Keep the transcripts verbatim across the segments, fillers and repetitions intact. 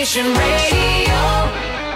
Nation Radio.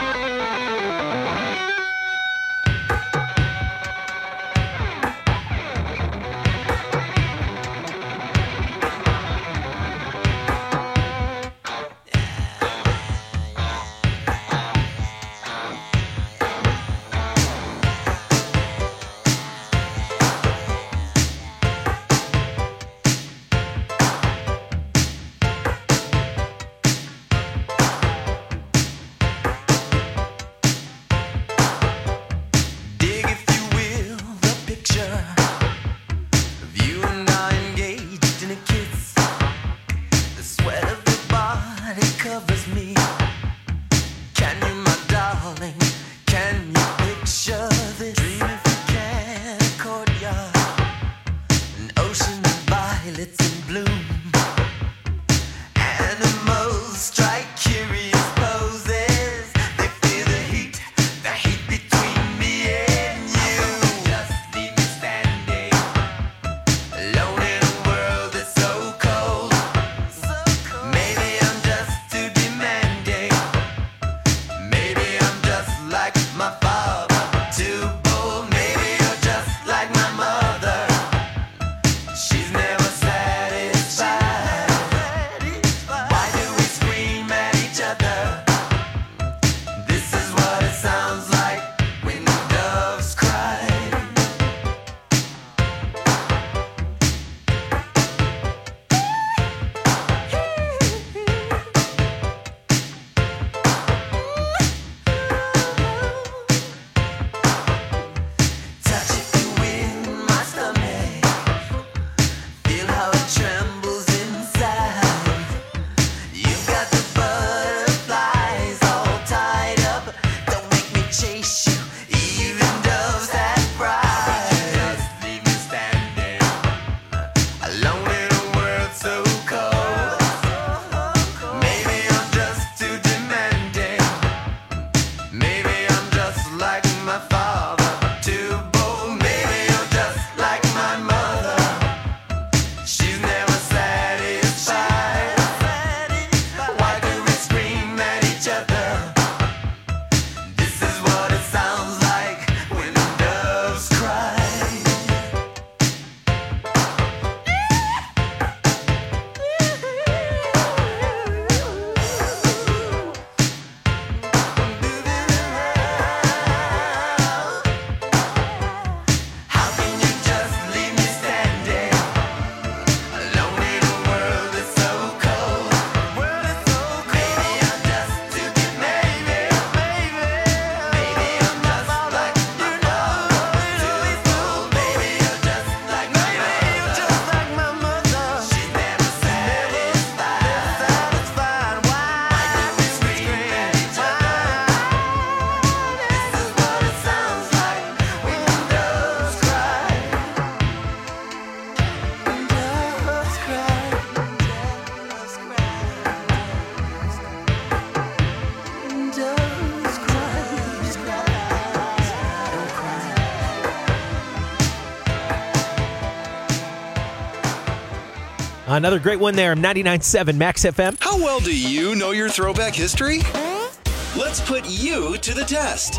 Another great one there, ninety-nine point seven Max F M. How well do you know your throwback history? Let's put you to the test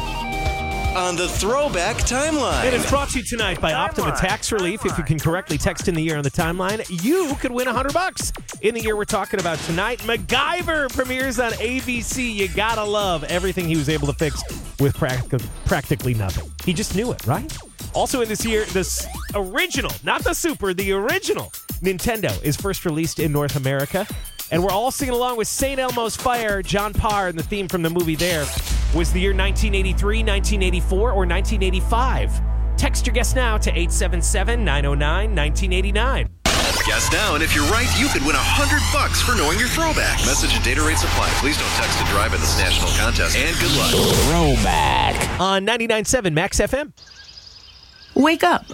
on the Throwback Timeline. It is brought to you tonight by Optima Tax Relief. If you can correctly text in the year on the timeline, you could win one hundred bucks. In the year we're talking about tonight, MacGyver premieres on A B C. You gotta love everything he was able to fix with practic- practically nothing. He just knew it, right? Also in this year, this original, not the super, the original Nintendo is first released in North America. And we're all singing along with Saint Elmo's Fire, John Parr, and the theme from the movie there. Was the year nineteen eighty-three, nineteen eighty-four, or nineteen eighty-five? Text your guess now to eight seven seven, nine oh nine, nineteen eighty-nine. Guess now, and if you're right, you could win one hundred bucks for knowing your throwback. Message and data rates apply. Please don't text and drive in this national contest. And good luck. Throwback. On ninety-nine point seven Max F M. Wake up.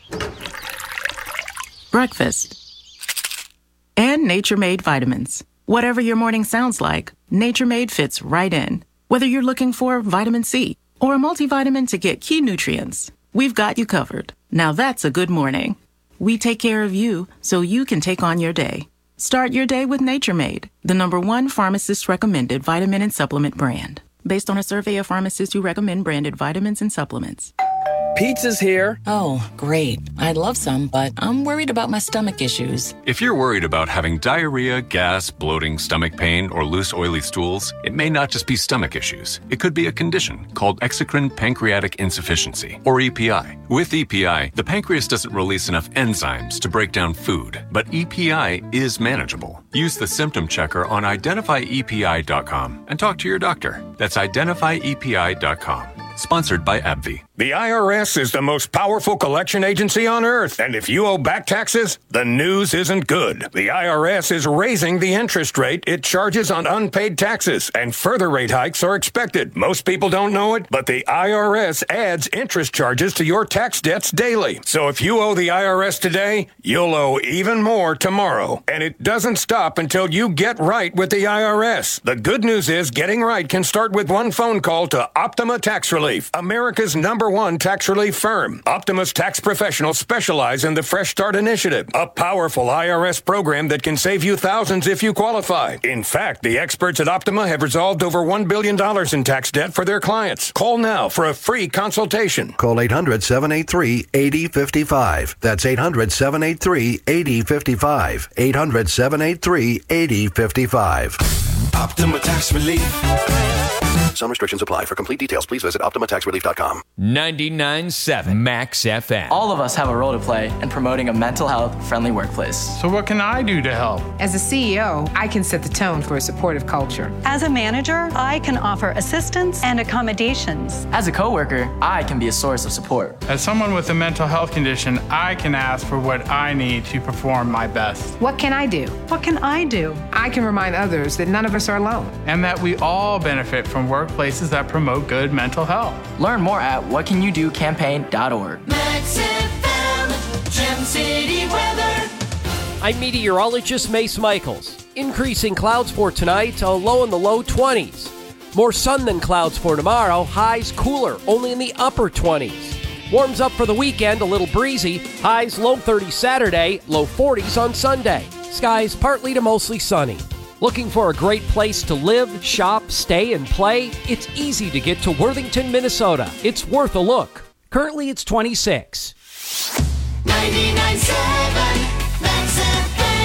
Breakfast. And Nature Made vitamins. Whatever your morning sounds like, Nature Made fits right in. Whether you're looking for vitamin C or a multivitamin to get key nutrients, we've got you covered. Now that's a good morning. We take care of you so you can take on your day. Start your day with Nature Made, the number one pharmacist-recommended vitamin and supplement brand, based on a survey of pharmacists who recommend branded vitamins and supplements. Pizza's here. Oh, great. I'd love some, but I'm worried about my stomach issues. If you're worried about having diarrhea, gas, bloating, stomach pain, or loose, oily stools, it may not just be stomach issues. It could be a condition called exocrine pancreatic insufficiency, or E P I. With E P I, the pancreas doesn't release enough enzymes to break down food, but E P I is manageable. Use the symptom checker on identify E P I dot com and talk to your doctor. That's identify E P I dot com. Sponsored by AbbVie. The I R S is the most powerful collection agency on earth, and if you owe back taxes, the news isn't good. The I R S is raising the interest rate it charges on unpaid taxes, and further rate hikes are expected. Most people don't know it, but the I R S adds interest charges to your tax debts daily. So if you owe the I R S today, you'll owe even more tomorrow. And it doesn't stop until you get right with the I R S. The good news is getting right can start with one phone call to Optima Tax Relief, America's number one tax relief firm. Optima's tax professionals specialize in the Fresh Start Initiative, a powerful I R S program that can save you thousands if you qualify. In fact, the experts at Optima have resolved over one billion dollars in tax debt for their clients. Call now for a free consultation. Call eight hundred, seven eight three, eight zero five five. That's eight hundred, seven eight three, eight zero five five. eight hundred, seven eight three, eight zero five five. Optima Tax Relief. Some restrictions apply. For complete details, please visit optima tax relief dot com. ninety-nine point seven Max F M. All of us have a role to play in promoting a mental health friendly workplace. So what can I do to help? As a C E O, I can set the tone for a supportive culture. As a manager, I can offer assistance and accommodations. As a coworker, I can be a source of support. As someone with a mental health condition, I can ask for what I need to perform my best. What can I do? What can I do? I can remind others that none of us are alone. And that we all benefit from workplaces that promote good mental health. Learn more at what can you do campaign dot org. Max F M, Gem City weather. I'm meteorologist Mace Michaels. Increasing clouds for tonight, a low in the low twenties. More sun than clouds for tomorrow, highs cooler, only in the upper twenties. Warms up for the weekend, a little breezy, highs low thirties Saturday, low forties on Sunday. Skies partly to mostly sunny. Looking for a great place to live, shop, stay, and play? It's easy to get to Worthington, Minnesota. It's worth a look. Currently, it's twenty-six. ninety-nine point seven Max F M.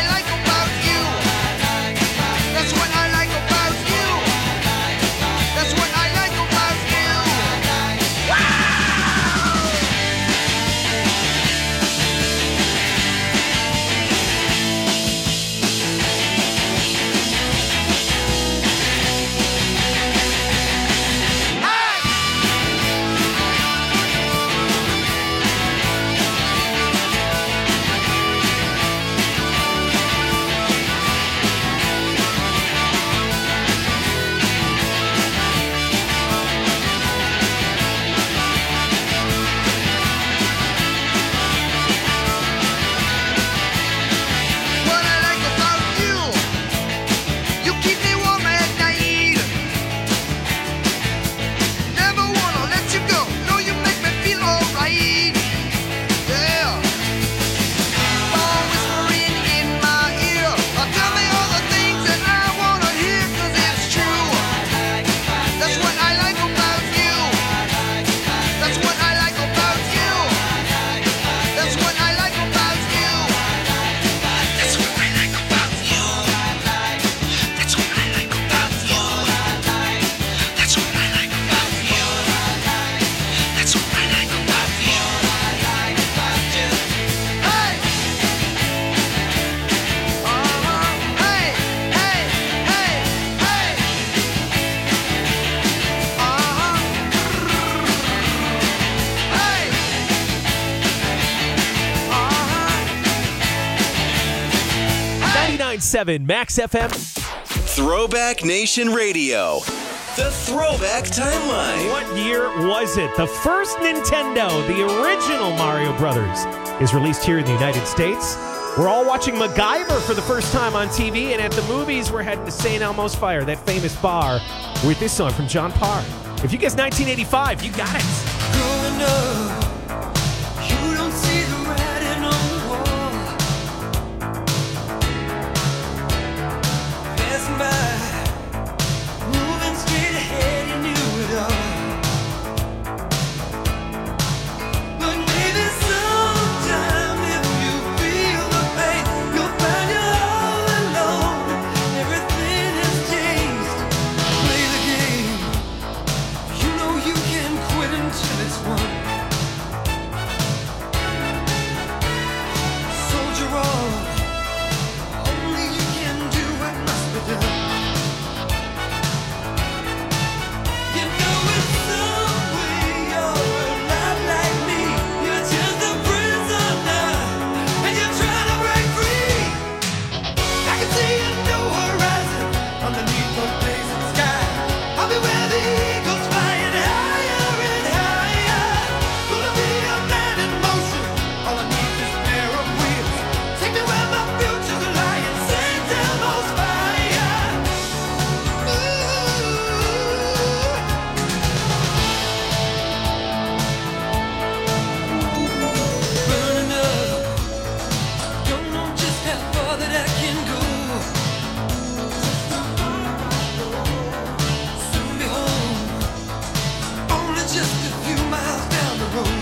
That's seven, Max F M. Throwback Nation Radio. The Throwback Timeline. What year was it? The first Nintendo, the original Mario Brothers, is released here in the United States. We're all watching MacGyver for the first time on T V, and at the movies, we're heading to Saint Elmo's Fire, that famous bar, with this song from John Parr. If you guess nineteen eighty-five, you got it. Growing up, you don't see the writing on the wall. Passing by, moving straight ahead, you knew it all. But maybe sometime if you feel the pain, you'll find you're all alone. Everything has changed. Play the game. You know you can quit until it's won. Soldier on. Only you can do what must be done. You know in some way you're a lot like me. You're just a prisoner, and you're trying to break free. I can see a new horizon underneath the blazing sky. I'll be where the eagles flying higher and higher. Gonna be a man in motion. All I need is a pair of wheels. Take me where my future's lying. Saint Elmo's Fire. Burning up. Don't know just how far that I can go. Soon be home. Only just a few miles down the road.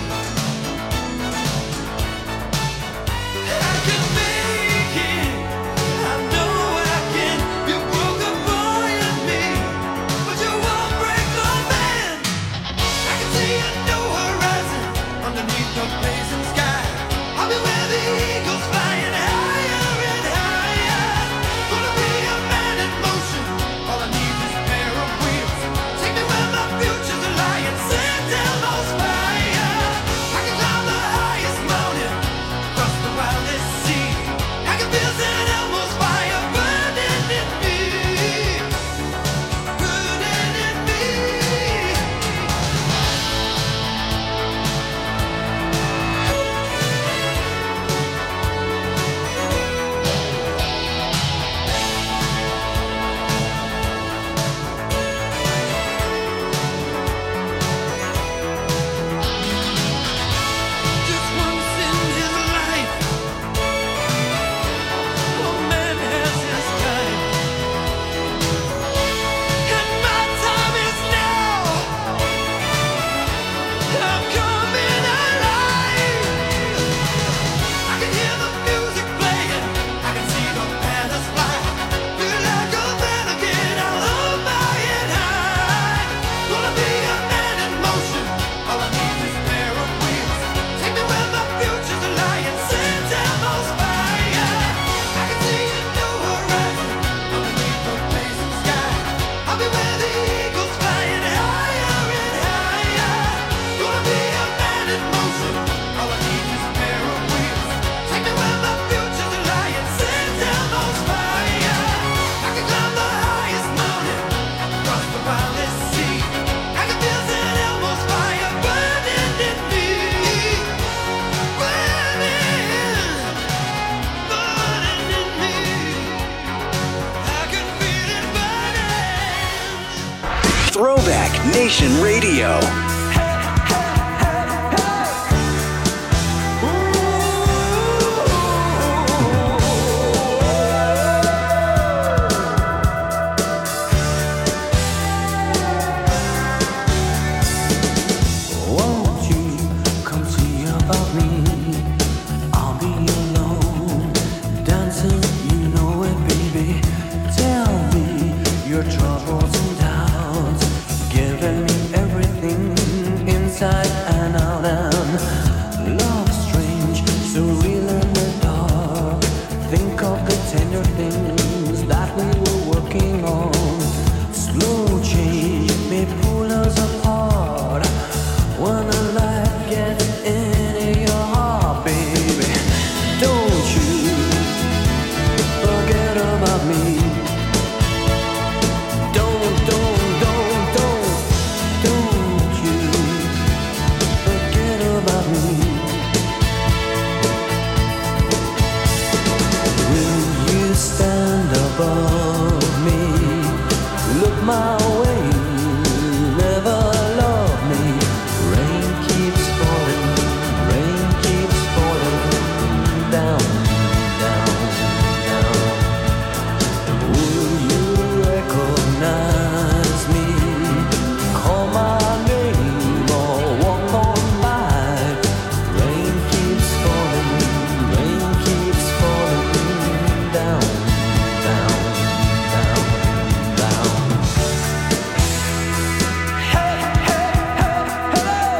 I can make it. I know I can. You broke a boy in me, but you won't break the man. I can see a new horizon underneath the blazing sky. I'll be where the eagles flying higher and higher. Gonna be a man in motion. All I need is a pair of wheels. Take me where my future's lying. Saint Elmo's Fire. I can climb the highest mountain, cross the wildest sea. I can feel Saint Elmo's Fire burning in me, burning in me. Just once in his life, a man has his time, and my time is now. I'm coming alive. I can hear the music playing. I can see the banners fly. Feel like a man again. I'll hold my head high. Gonna be a man in motion. All I need is a pair of wheels. Take me where my future's lying. Saint Elmo's Fire. I can see a new horizon underneath the blazing sky. I'll be where the eagles flying higher and higher. Gonna be a man in motion. All I need is a pair of wheels. Take me where my future's lying. Saint Elmo's Fire. I can climb the highest mountain, cross the wildest sea. I can feel Saint Elmo's Fire burning in me, burning, burning in me. I can feel it burning. Throwback Nation Radio. Won't you come see about me? I'll be alone, dancing, you know it, baby. Tell me your troubles and doubts, giving me everything inside and out. And love strange, so real in the dark. Think of the tender things that we were working on. Slow change may pull us apart. When a light gets into your heart, baby, don't you forget about my way. Never love me. Rain keeps falling, rain keeps falling down, down, down. Will you recognize me? Call my name or walk on by. Rain keeps falling, rain keeps falling down, down, down, down. Hey, hey, hey, hey.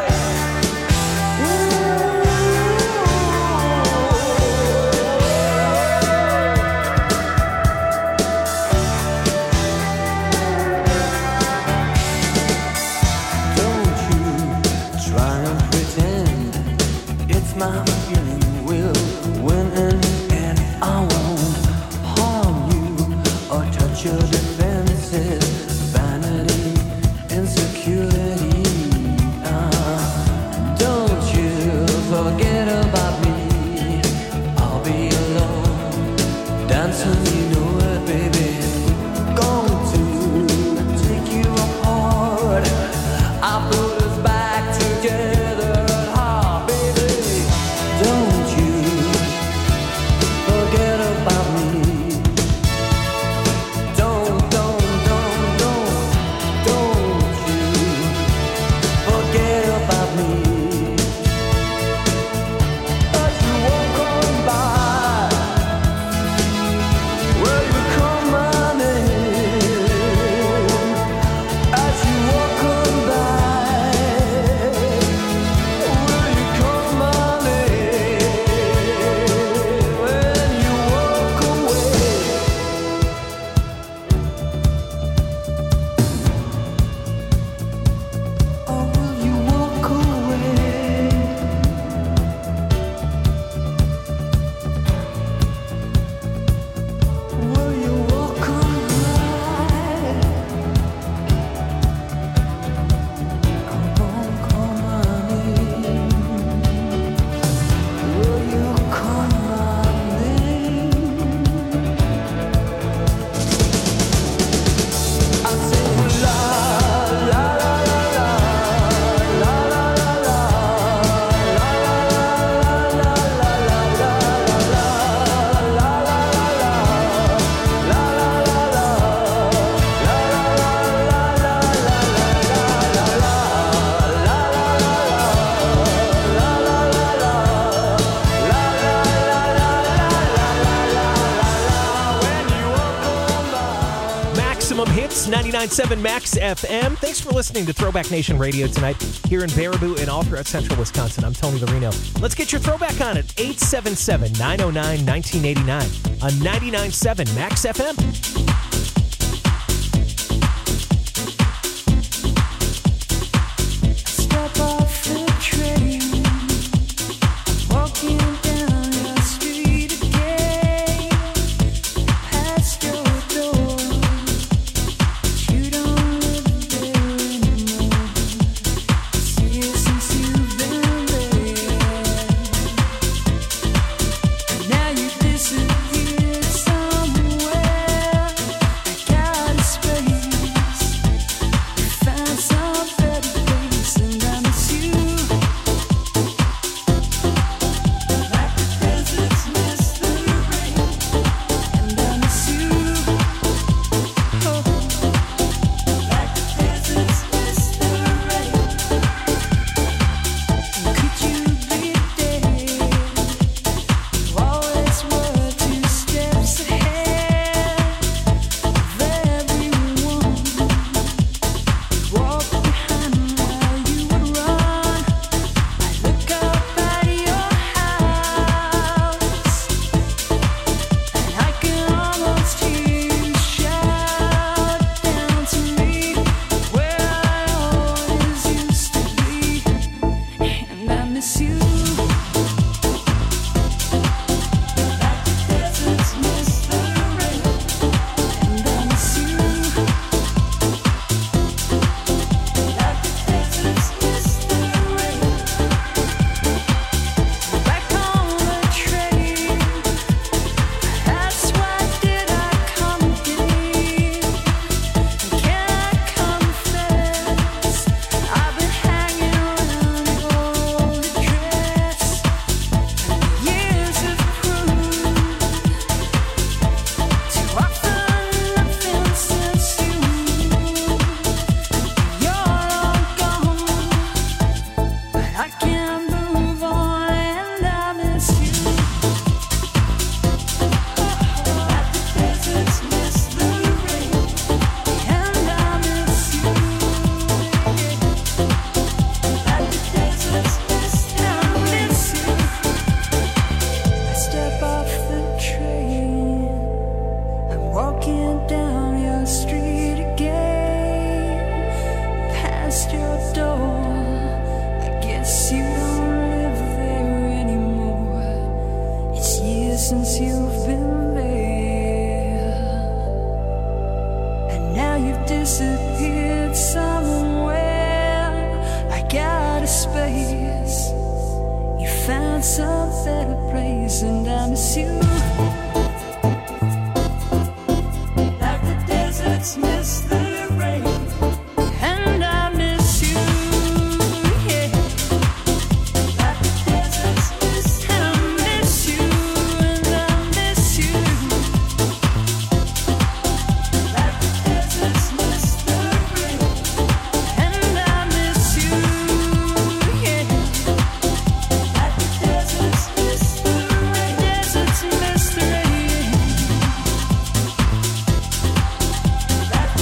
Don't you try and pretend it's my feeling will win in the end. I won't harm you or touch your defenses. Vanity, insecurity. Ah, don't you forget about me. I'll be alone, dancing, you know it, baby. Going to take you apart. I put us back together at heart, baby. Don't you forget about me. Don't, don't, don't, don't, don't you forget about me. As you walk on by, will you call my name? As you walk on by, will you call my name? When you walk away. Or will you walk away? Will you walk away? Come on, call my name. Will you call my name? I sing la la la la la la la la la la la la Maximum Hits, ninety-nine point seven Max F M. Thanks for listening to Throwback Nation Radio tonight here in Baraboo and all throughout central Wisconsin. I'm Tony Larino. Let's get your throwback on it. eight seven seven, nine oh nine, nineteen eighty-nine on ninety-nine point seven Max F M. Step off the train, walking down your street again, past your door. You don't live there anymore. See you since you've been there. And now you disappeared somewhere. disappeared somewhere. I got a space. You found some better place, and I miss you. Like the deserts miss the rain, and I miss you. Yeah. Like the deserts miss, and I miss you, and I miss you. Like the deserts miss the rain, and I miss you. Yeah. Like the deserts miss the rain, deserts miss the rain. Like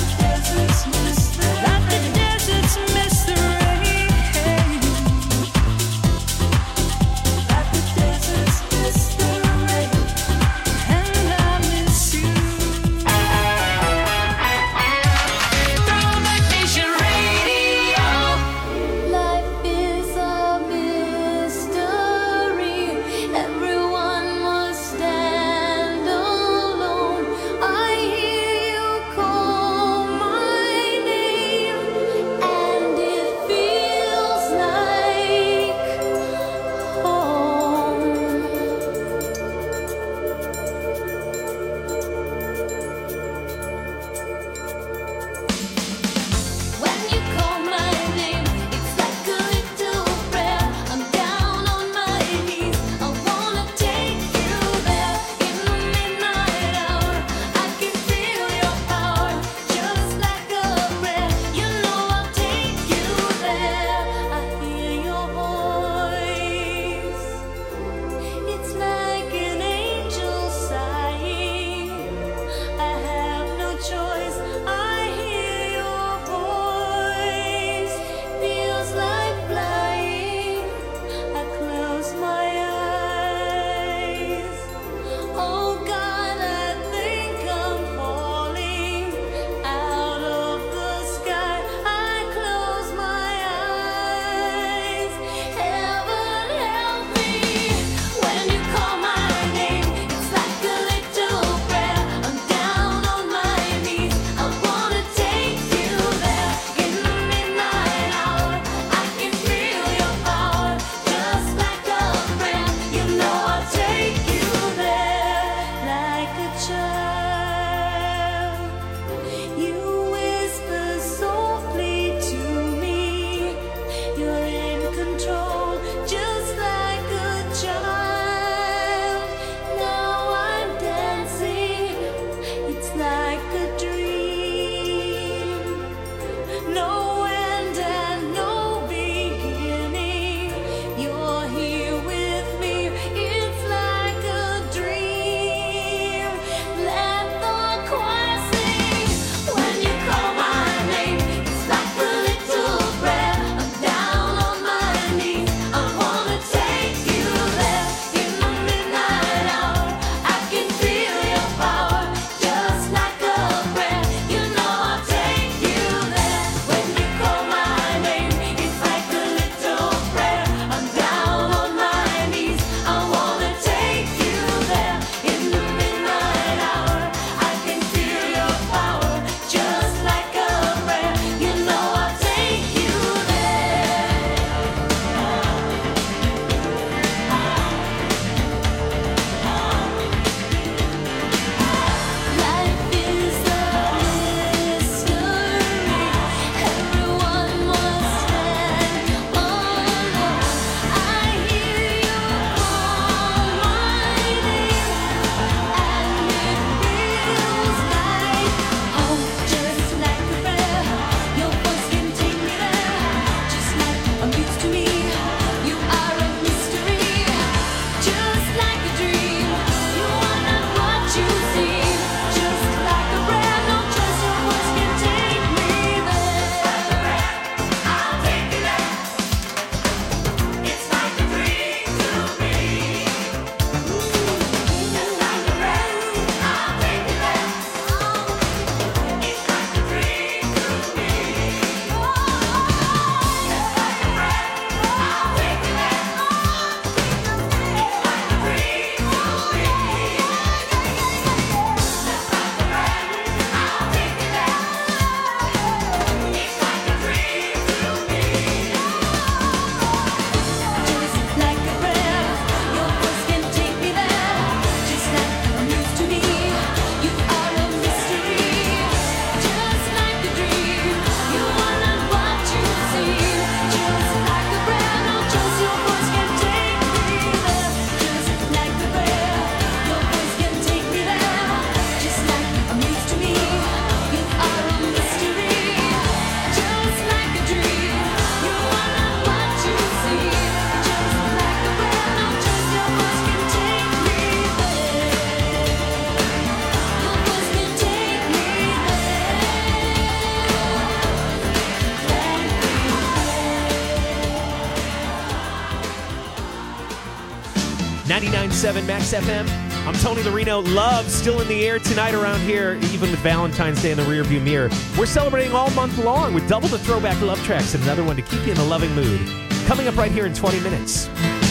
ninety-nine point seven Max F M. I'm Tony Larino. Love still in the air tonight around here, even with Valentine's Day in the rearview mirror. We're celebrating all month long with double the throwback love tracks and another one to keep you in the loving mood. Coming up right here in twenty minutes.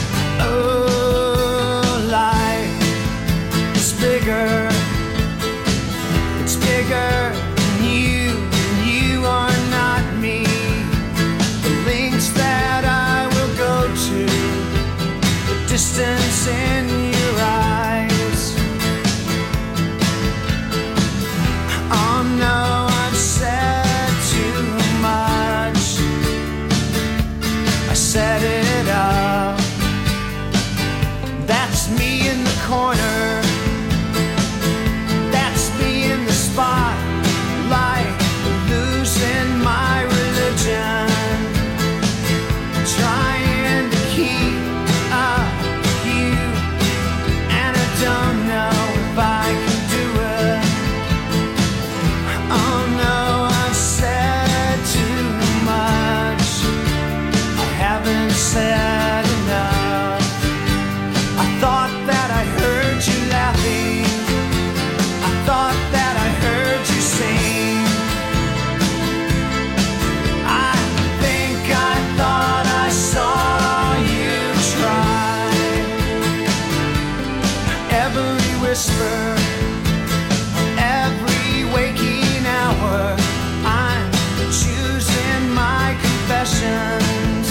Oh, life is bigger. It's bigger than you, and you are not me. The links that I will go to, the distance in your eyes. Oh no, I've said too much. I set it up. That's me in the corner. That's me in the spotlight, losing my religion, trying to keep up with you, and I don't know if I can do it. Oh no, I've said too much. I haven't said enough. I thought that I heard you laughing. I thought that I heard you sing. I think I thought I saw you try. Every whisper, every waking hour, I'm choosing my confessions,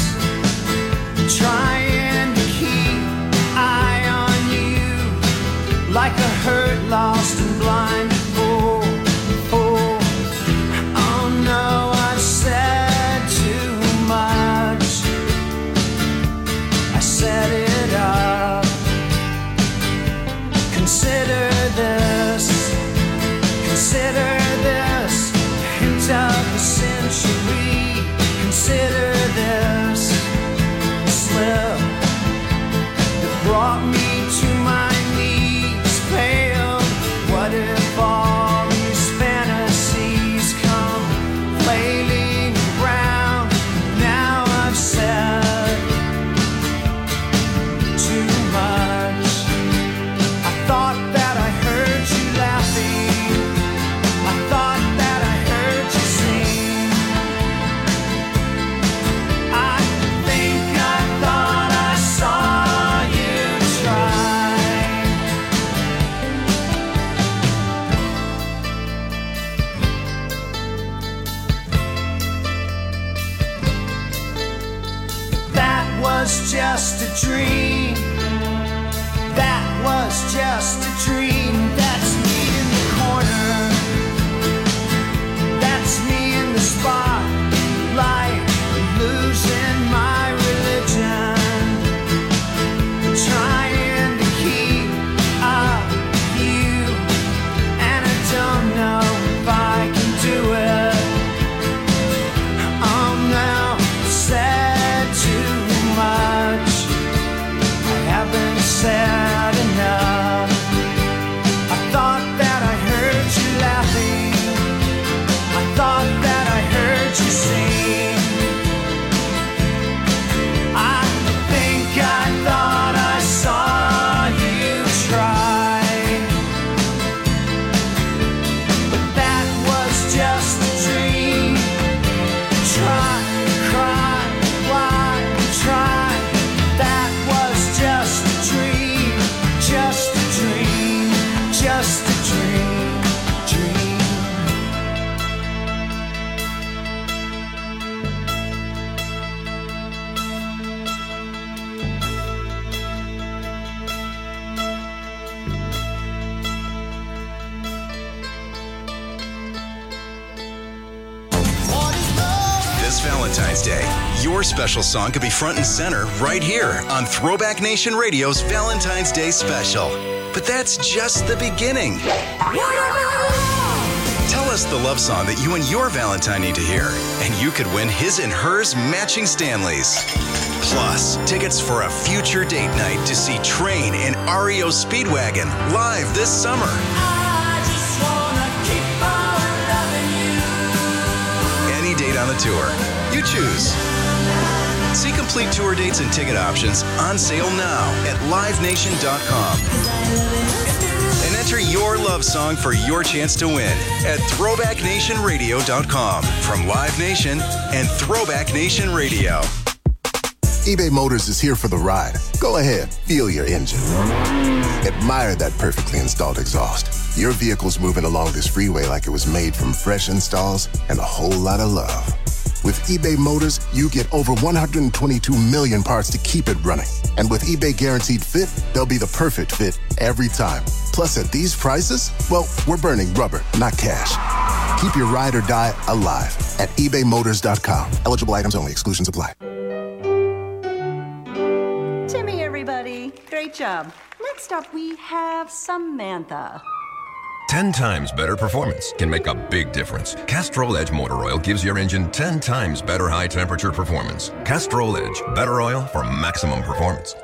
trying to keep eye on you like a hurt, lost and blind fool. Oh, oh no, I've said too much. I set it up. Consider this, consider this, hint of the century. Consider this slip that brought me to my knees, pale. What if all these fantasies come flailing around? Now I've said too much. I thought that I heard you laughing. I thought that I heard you sing. I think I thought I saw you try. That was just a dream. That was just a dream. That's me in the corner. That's me in the spotlight, losing my religion, trying to keep up with you, and I don't know if I can do it. Oh no, I've said too much. I haven't said enough. I thought that I heard you laughing. I thought that I heard you sing. I think I thought I saw you try. But that was just a dream. Try, cry, why, try. That was just a dream. Just a dream. Just a dream. Dream. This Valentine's Day, your special song could be front and center right here on Throwback Nation Radio's Valentine's Day special. But that's just the beginning. Tell us the love song that you and your Valentine need to hear, and you could win his and hers matching Stanleys. Plus, tickets for a future date night to see Train and R E O Speedwagon live this summer. Any date on the tour, you choose. See complete tour dates and ticket options on sale now at live nation dot com. And enter your love song for your chance to win at throwback nation radio dot com from Live Nation and Throwback Nation Radio. eBay Motors is here for the ride. Go ahead, feel your engine. Admire that perfectly installed exhaust. Your vehicle's moving along this freeway like it was made from fresh installs and a whole lot of love. With eBay Motors, you get over one hundred twenty-two million parts to keep it running. And with eBay Guaranteed Fit, they'll be the perfect fit every time. Plus, at these prices, well, we're burning rubber, not cash. Keep your ride or die alive at ebay motors dot com. Eligible items only. Exclusions apply. Timmy, everybody. Great job. Next up, we have Samantha. ten times better performance can make a big difference. Castrol Edge Motor Oil gives your engine ten times better high-temperature performance. Castrol Edge, better oil for maximum performance.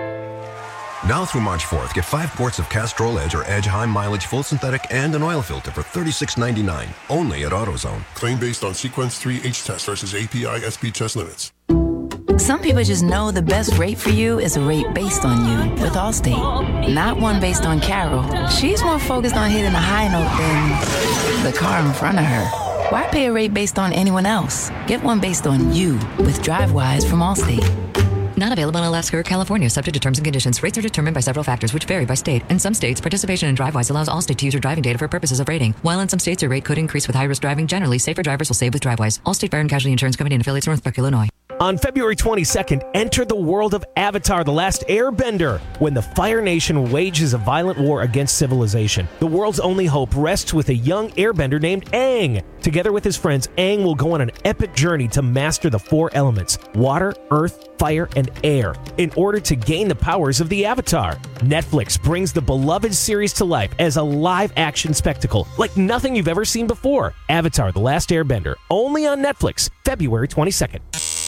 Now through March fourth, get five quarts of Castrol Edge or Edge High Mileage Full Synthetic and an oil filter for thirty-six ninety-nine, only at AutoZone. Claim based on Sequence three H test versus A P I S P test limits. Some people just know the best rate for you is a rate based on you with Allstate. Not one based on Carol. She's more focused on hitting a high note than the car in front of her. Why pay a rate based on anyone else? Get one based on you with DriveWise from Allstate. Not available in Alaska or California, subject to terms and conditions. Rates are determined by several factors, which vary by state. In some states, participation in DriveWise allows Allstate to use your driving data for purposes of rating. While in some states, your rate could increase with high-risk driving. Generally, safer drivers will save with DriveWise. Allstate Fire and Casualty Insurance Company and affiliates, Northbrook, Illinois. On February twenty-second, enter the world of Avatar: The Last Airbender, when the Fire Nation wages a violent war against civilization. The world's only hope rests with a young airbender named Aang. Together with his friends, Aang will go on an epic journey to master the four elements: water, earth, fire, and air, in order to gain the powers of the Avatar. Netflix brings the beloved series to life as a live-action spectacle like nothing you've ever seen before. Avatar: The Last Airbender, only on Netflix, February twenty-second.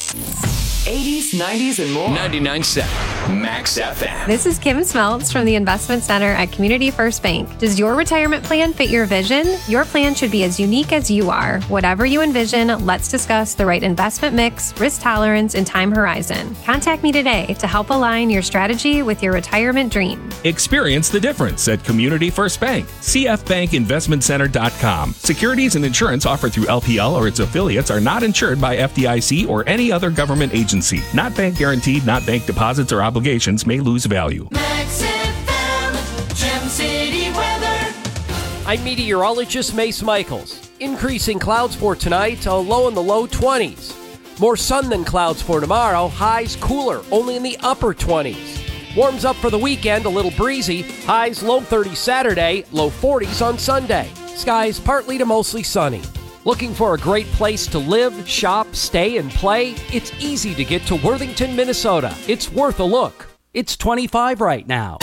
eighties, nineties, and more. ninety-nine point seven Max F M. This is Kim Smeltz from the Investment Center at Community First Bank. Does your retirement plan fit your vision? Your plan should be as unique as you are. Whatever you envision, let's discuss the right investment mix, risk tolerance, and time horizon. Contact me today to help align your strategy with your retirement dream. Experience the difference at Community First Bank. c f bank investment center dot com. Securities and insurance offered through L P L or its affiliates are not insured by F D I C or any other government agency. Not bank guaranteed, not bank deposits or obligations may lose value. Max F M, Gem City weather. I'm meteorologist Mace Michaels. Increasing clouds for tonight, a low in the low twenties. More sun than clouds for tomorrow, highs cooler, only in the upper twenties. Warms up for the weekend, a little breezy, highs low thirties Saturday, low forties on Sunday. Skies partly to mostly sunny. Looking for a great place to live, shop, stay, and play? It's easy to get to Worthington, Minnesota. It's worth a look. It's twenty-five right now.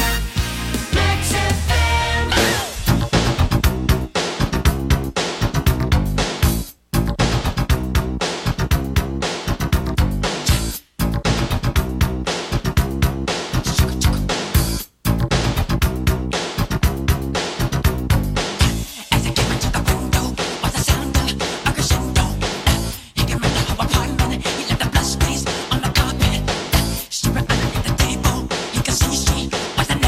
On the carpet, strip it underneath the table. You can see she was the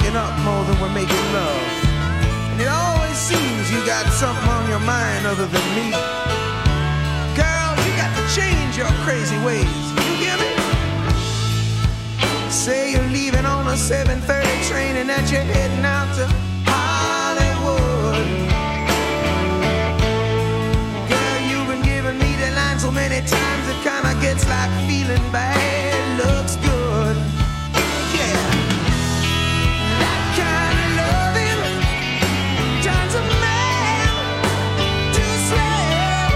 making up more than we're making love. And it always seems you got something on your mind other than me. Girl, you got to change your crazy ways. You hear me? Say you're leaving on a seven thirty train and that you're heading out to Hollywood. Girl, you've been giving me the line so many times it kinda gets like feeling bad looks good. Yeah. That kind of loving turns a man to a slave.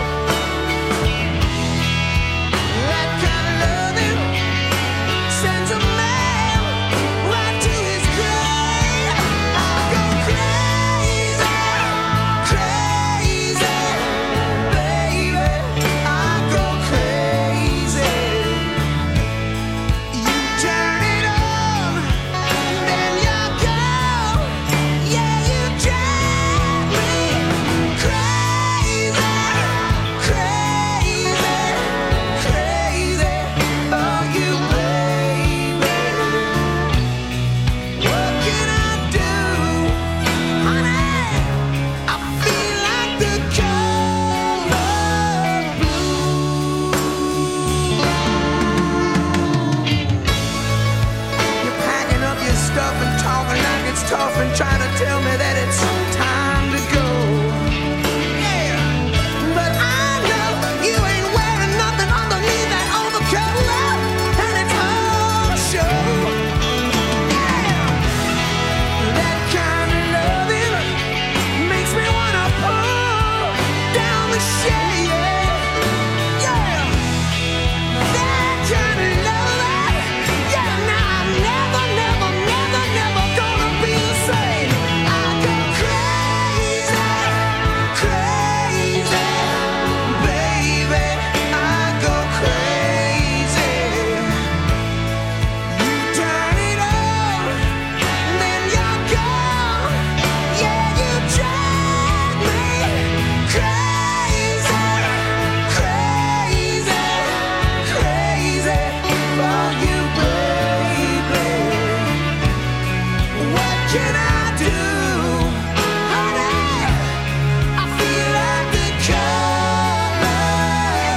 That kind of loving sends a man right to his grave. I go crazy, crazy, baby. I go crazy. You turn it on, then you go. Yeah, you drive me crazy, crazy, crazy for you, baby. What can I do, honey? I feel like the color blue. You're packing up your stuff and talking like it's tough and trying to tell me that it's time to go. Yeah, but I know you ain't wearing nothing underneath that overcoat, and it's all a show. Yeah, that kind of loving makes me wanna pull down the shade. Yeah, that kind of loving. Yeah, now I'm never, never, never, never gonna be the same. I go crazy, crazy, baby. I go crazy. You turn it on, then you're gone. Yeah, you drive me crazy, crazy, crazy for you, baby. What can I do, honey? I feel like the color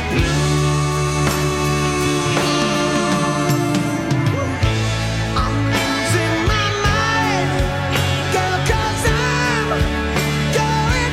blue. I'm losing my mind, girl, 'cause I'm going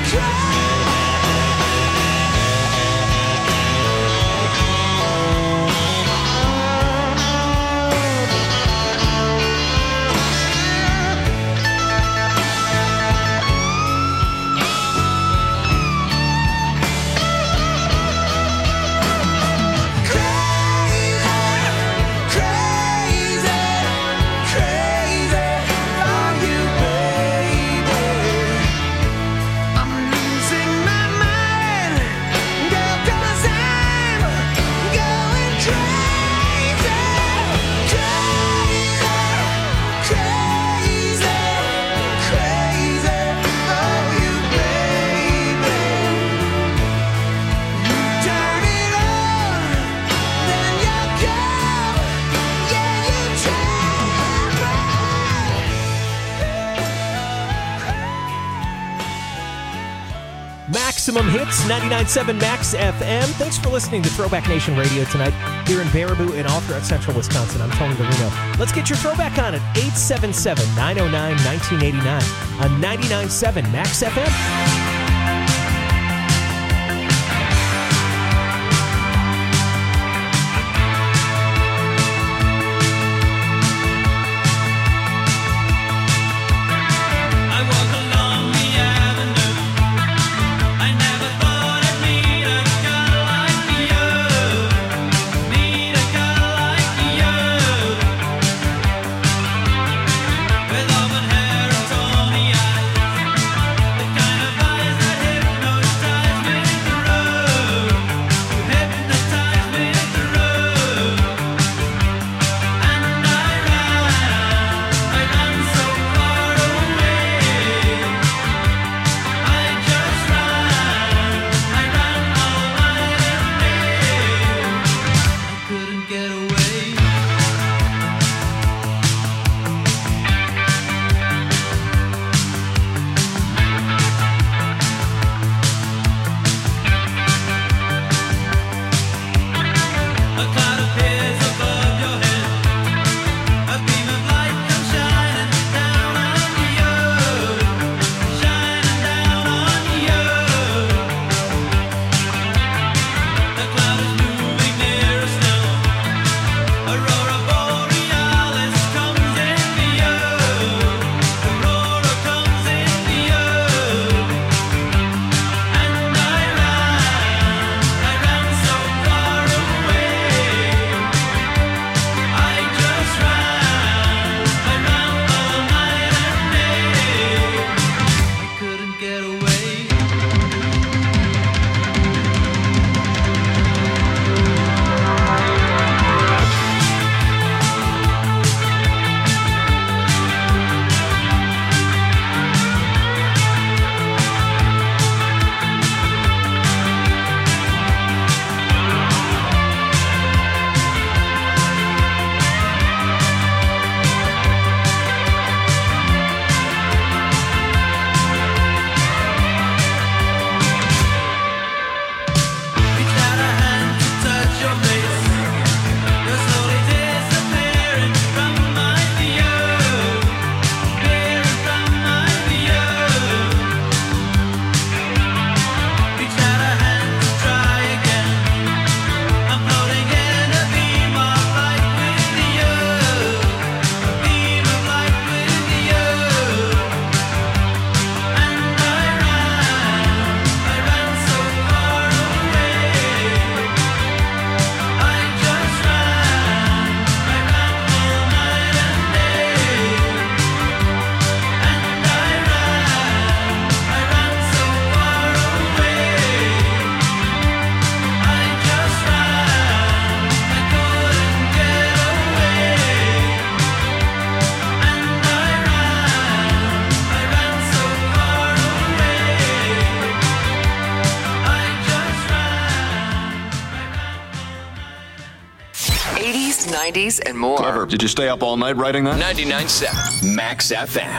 crazy, crazy for you, baby. I'm losing my mind, girl, 'cause I'm going crazy, crazy, crazy, crazy for you, baby. You turn it on, then you go. Yeah, you drive me. Maximum Hits, ninety-nine point seven Max F M. Thanks for listening to Throwback Nation Radio tonight here in Baraboo and all throughout central Wisconsin. I'm Tony Garino. Let's get your throwback on at eight seven seven, nine oh nine, one nine eight nine on ninety-nine point seven Max F M. I walk along the avenue. I never thought I'd meet a girl like you. Meet a girl like you. With auburn hair and tawny eyes, the kind of eyes nineties and more. Clever. Did you stay up all night writing that? ninety-nine point seven Max F M.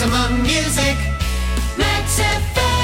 Maximum Music, Max F M.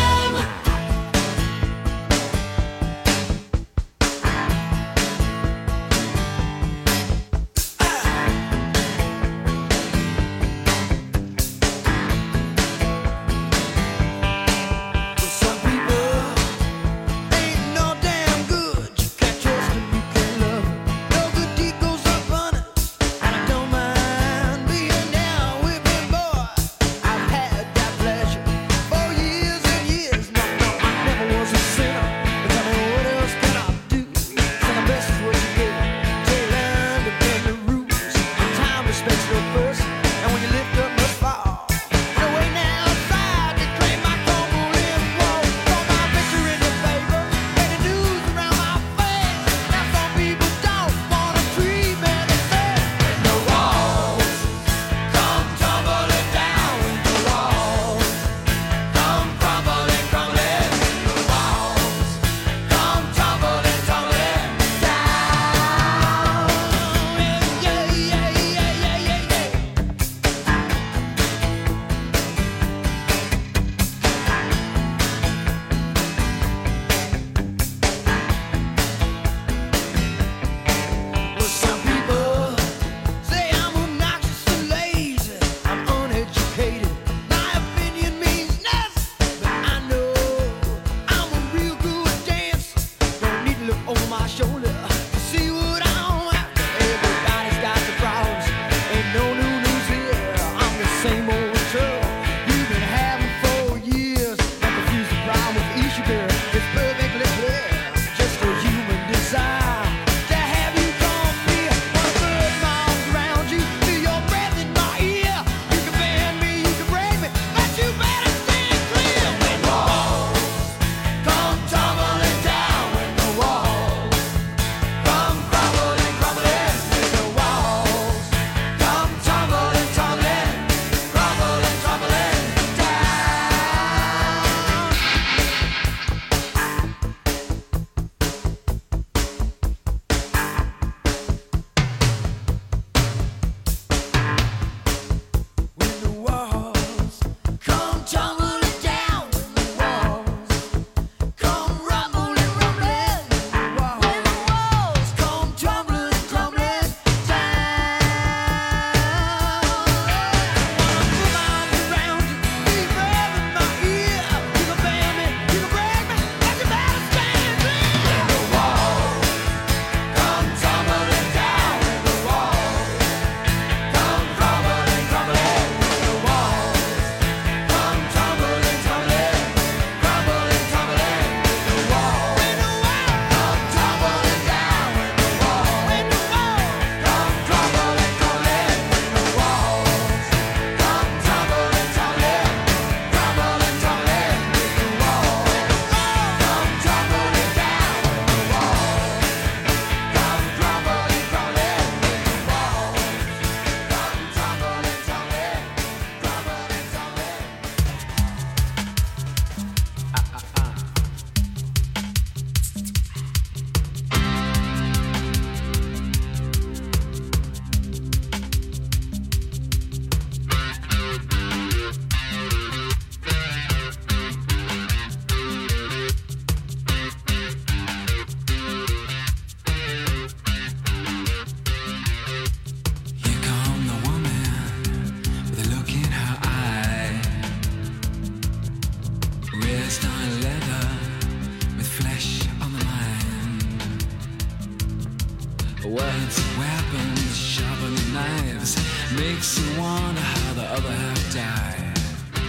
Words, weapons, sharpened knives, makes you wonder how the other half died.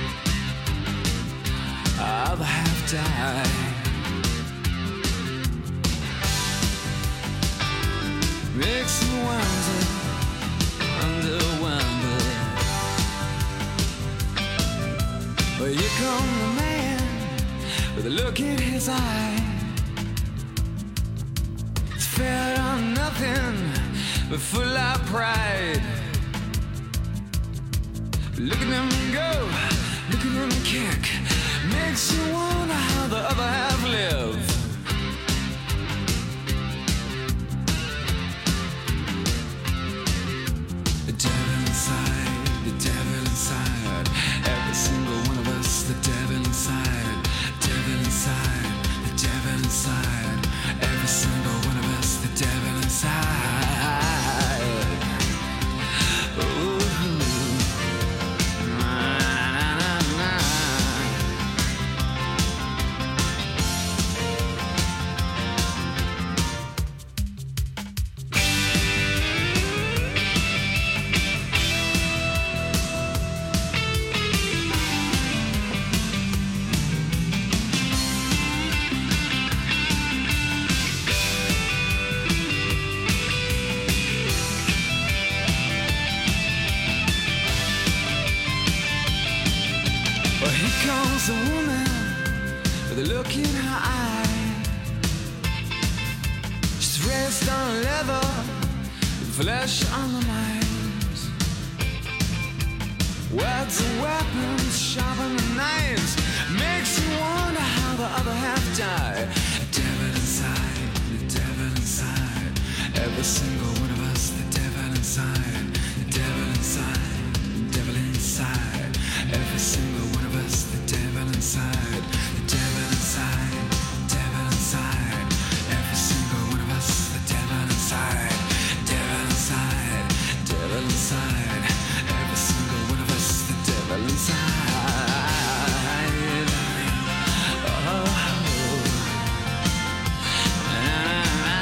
Other half died. Makes you wonder, wonder, wonder. Well, you come the man with a look in his eye. It's fair on nothing, but full of pride. Look at them go, look at them kick. Makes you wonder how the other half live. The devil inside, the devil inside. Every in her eye. She's raised on leather, flesh on the minds. Words are weapons, sharpen the knives. Makes you wonder how the other half died. Devil inside, the devil inside. Every single one of us, the devil inside. The devil inside, the devil inside. Every single one of us, the devil inside. The devil inside, the devil inside. Every single one of us, the devil inside. Devil inside, devil inside. Every single one of us, the devil inside.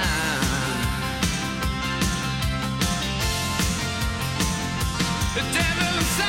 The devil